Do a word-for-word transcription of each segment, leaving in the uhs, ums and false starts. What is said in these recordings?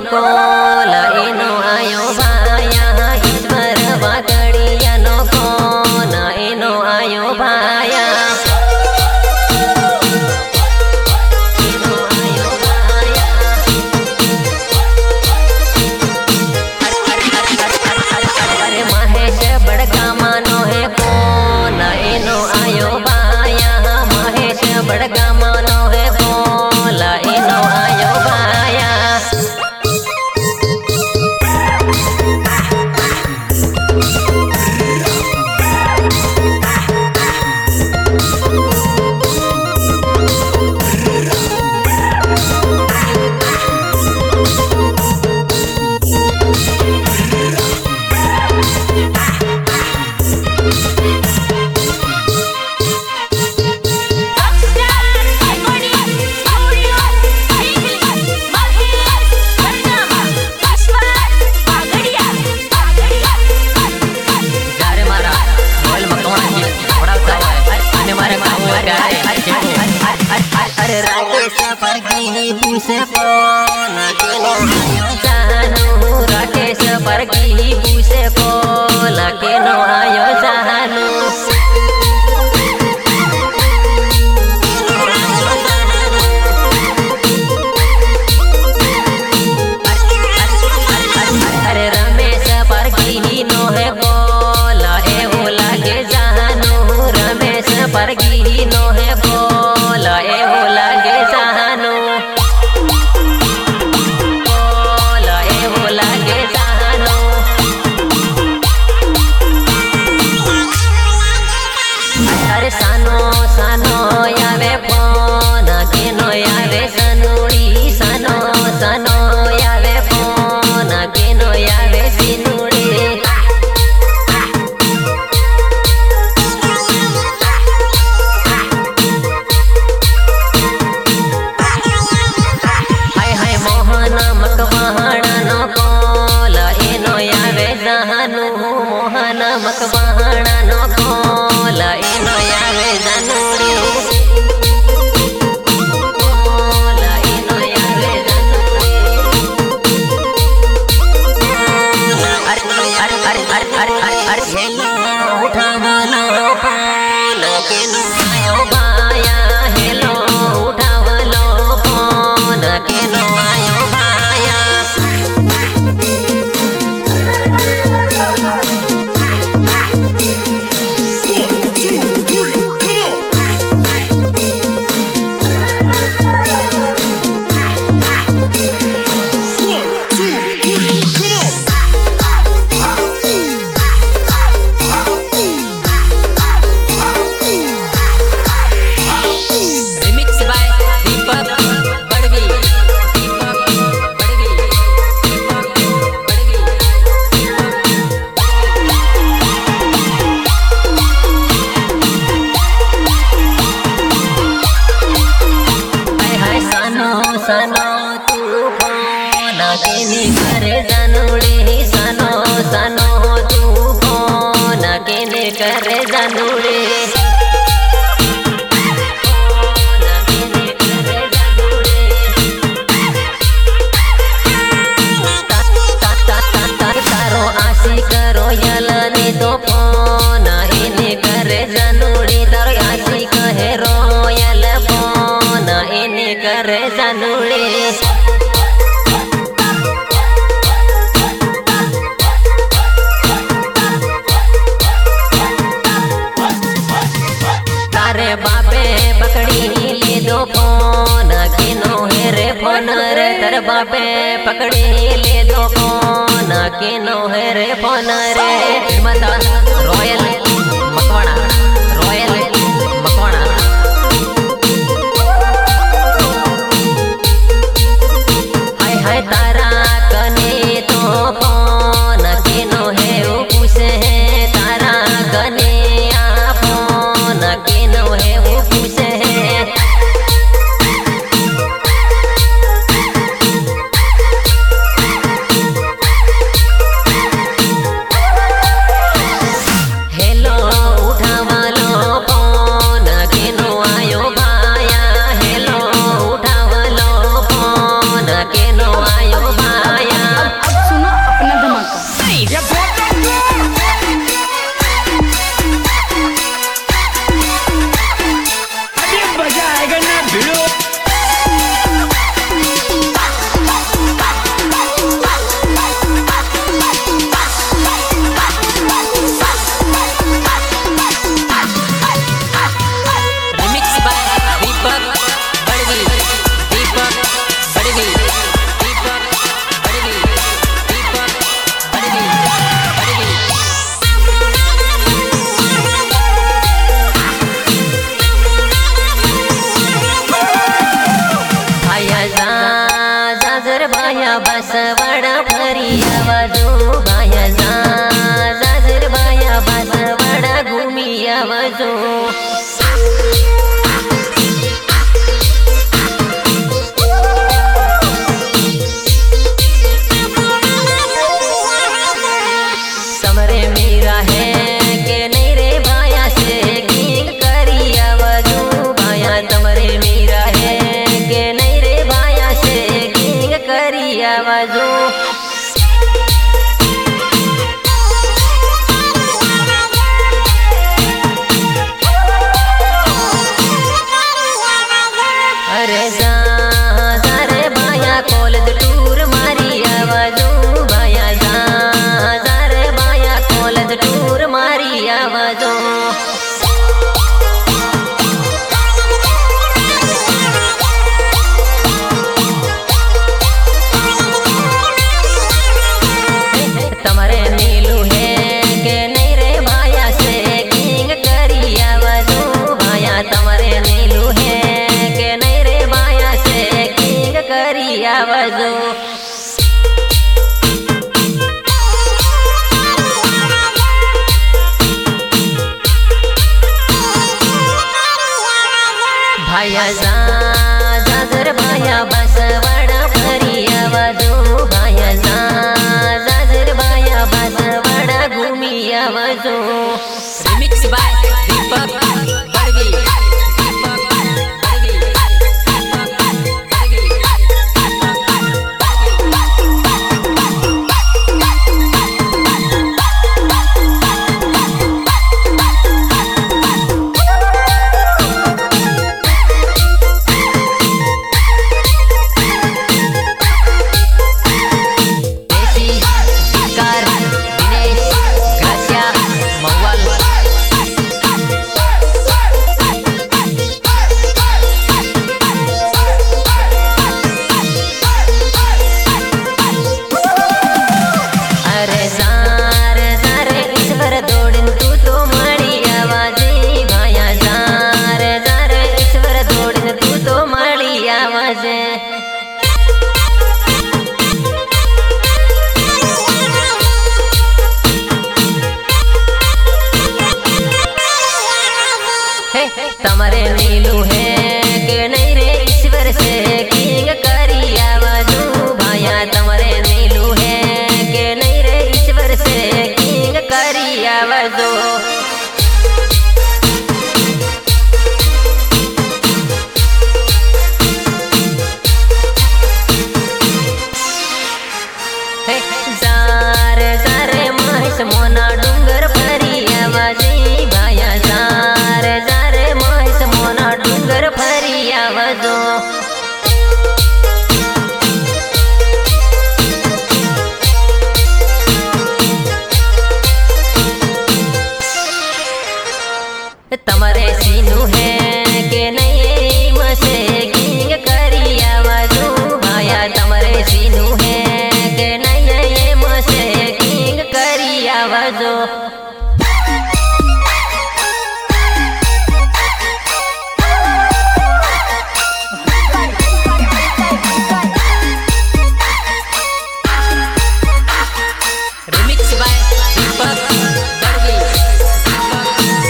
कोल एनो आयो भाया ईश्वर वागड़िया नो कोन एनो आयो भाया महेश बड़का मानो है कोन एनो आयो भाया महेश बड़का मानो है कोल एनो आयो भाया अरे राकेश परगी पूछे कौन केनो आयो जानू राकेश परगी पूछे कौन केनो आयो जानू अरे रमेश परगी नो है कौन एवो लागे जानू रमेश परगी नो है कौन एवो लागे जानू कौन एवो लागे जानू अरे सानो सानो यावे फोन केनो यावे सनुड़ी सानो सानो यावे फोन केनो यावे सिनुड़ी मोहन मकवाणा नो कोल एनो यावे जानूड़ी कोल एनो यावे जानूड़ी अरे अरे अरे अरे अरे अरे अरे हेलो उठावलो फोन केनो आयो भाया हेलो उठावलो फोन केनो आयो भाया सनो तू फोन केने करे जानूड़ी सनो सनो तू फोन केने करे जानूड़ी तारो आशी करो यलने तो फोन एने करे जानूड़ी तारो आशी कहे रोयल फोन एने करे जानूड़ी तारे बापे पकड़ी ले दो फोन केनो है रे फोन रे तारे बापे पकड़ी ले दो फोन केनो है रे फोन रे मता रॉयल मकवाणा रॉयल मकवाणा हाय तारा कने तो फोन केनो है वो पूछे है तारा कने आ फोन केनो है वो पूछे है हेलो उठावा बासवाड़ा फरी आवाजो भाया जा जाजर भाया बासवाड़ा घूमी आवाजो। समरे मीरा है के नहीं रे भाया से किंग करी आवाजो भाया तमरे मीरा है के नहीं रे भाया से किंग करी आवाजो। अरे जा जा रे भाया कॉलेज टूर मारी आवाजो भाया जा जा रे भाया कॉलेज टूर मारी आवाजो। तमरे नीलू है के नहीं रे भाया से किंग करी आवाजो भाया तमरे नीलू है के नहीं रे भाया से किंग करी आवाजो। भाया जा जाजर भाया बासवाड़ा फरी आवाजो भाया जा जाजर भाया बासवाड़ा घूमी आवाजो। रिमिक्स बाय दीपक बड़वी दीपक बड़वी देसी कार दिनेश ग्रासिया मौवाल। अरे जार जारे ईश्वर दौड़िन तू तो माड़ी आवाजे भाया जार जारे ईश्वर दौड़िन तू तो माड़ी आवाजे। तमरे नीलू है के नहीं रे ईश्वर से किंग करी आवाजो भाया तमरे नीलू है के नहीं रे ईश्वर से किंग करी आवाजो। जार जारे महेश मोना डूंगर फरी आवाजे भाया जार जारे महेश मोना डूंगर फरी आवाजो। तमरे सीनू है के नहीं मसे किंग करी आवाजो भाया तमरे सीनू है के नहीं मसे किंग करी आवाजो। रिमिक्स बाय दीपक बड़वी दीपक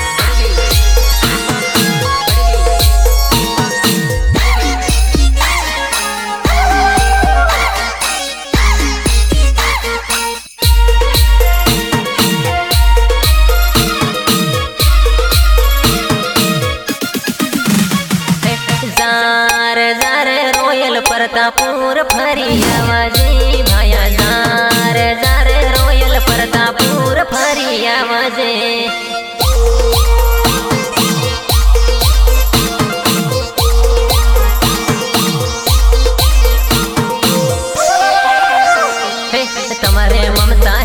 जार जार रोयल प्रतापुर फरी आवाजे भाया जार जार रोयल प्रतापुर फरी आवाजे। तमरे ममता